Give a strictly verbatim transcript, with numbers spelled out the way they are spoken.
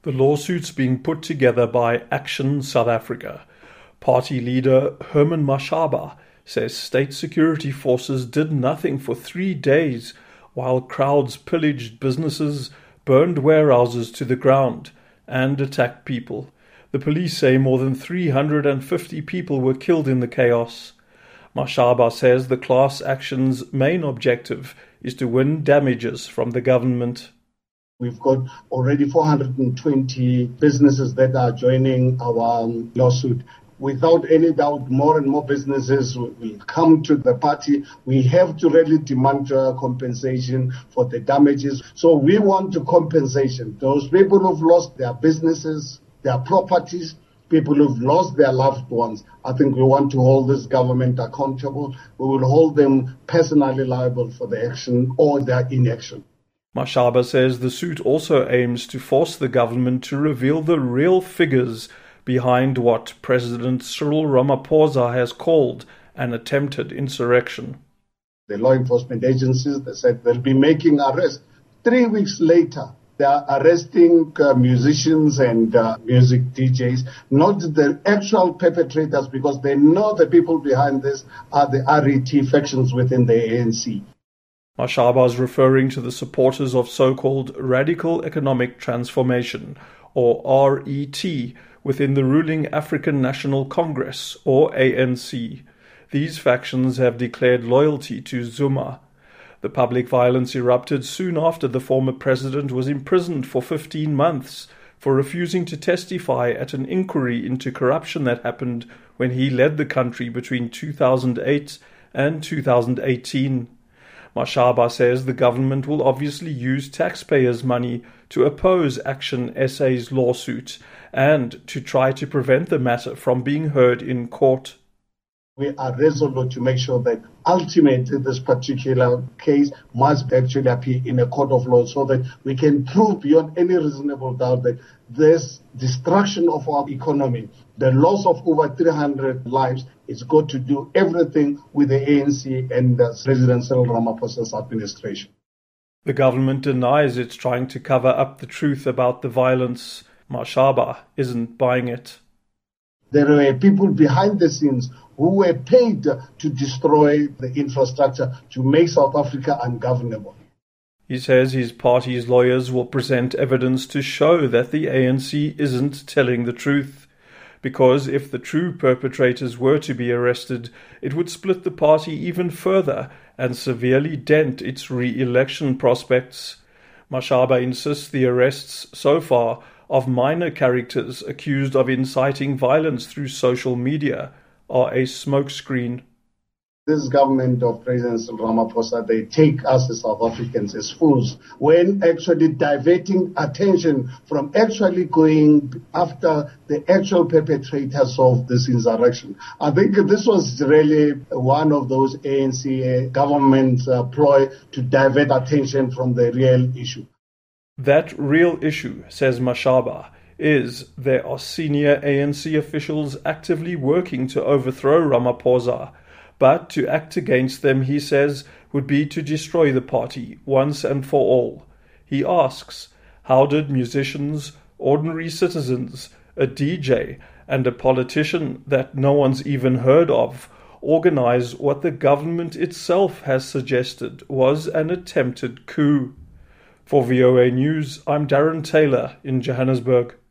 The lawsuits being put together by Action South Africa. Party leader Herman Mashaba says state security forces did nothing for three days while crowds pillaged businesses, burned warehouses to the ground, and attacked people. The police say more than three hundred fifty people were killed in the chaos. Mashaba says the class action's main objective is to win damages from the government. We've got already four hundred twenty businesses that are joining our um, lawsuit. Without any doubt, more and more businesses will come to the party. We have to really demand uh, compensation for the damages. So we want to compensation. Those people who've lost their businesses, their properties, people who've lost their loved ones. I think we want to hold this government accountable. We will hold them personally liable for the action or their inaction. Mashaba says the suit also aims to force the government to reveal the real figures behind what President Cyril Ramaphosa has called an attempted insurrection. The law enforcement agencies, they said they'll be making arrests. Three weeks later, they are arresting uh, musicians and uh, music D Js, not the actual perpetrators, because they know the people behind this are the R E T factions within the A N C. Mashaba is referring to the supporters of so-called Radical Economic Transformation, or R E T, within the ruling African National Congress, or A N C. These factions have declared loyalty to Zuma. The public violence erupted soon after the former president was imprisoned for fifteen months for refusing to testify at an inquiry into corruption that happened when he led the country between two thousand eight and two thousand eighteen. Mashaba says the government will obviously use taxpayers' money to oppose Action S A's lawsuit and to try to prevent the matter from being heard in court. We are resolute to make sure that ultimately this particular case must actually appear in a court of law so that we can prove beyond any reasonable doubt that this destruction of our economy, the loss of over three hundred lives, is got to do everything with the A N C and uh, President Cyril Ramaphosa's administration. The government denies it's trying to cover up the truth about the violence. Mashaba isn't buying it. There were people behind the scenes who were paid to destroy the infrastructure to make South Africa ungovernable. He says his party's lawyers will present evidence to show that the A N C isn't telling the truth. Because if the true perpetrators were to be arrested, it would split the party even further and severely dent its re-election prospects. Mashaba insists the arrests so far of minor characters accused of inciting violence through social media are a smokescreen. This government of President Cyril Ramaphosa, they take us as South Africans as fools when actually diverting attention from actually going after the actual perpetrators of this insurrection. I think this was really one of those A N C government uh, ploy to divert attention from the real issue. That real issue, says Mashaba, is there are senior A N C officials actively working to overthrow Ramaphosa. But to act against them, he says, would be to destroy the party once and for all. He asks, how did musicians, ordinary citizens, a D J, and a politician that no one's even heard of organize what the government itself has suggested was an attempted coup? For V O A News, I'm Darren Taylor in Johannesburg.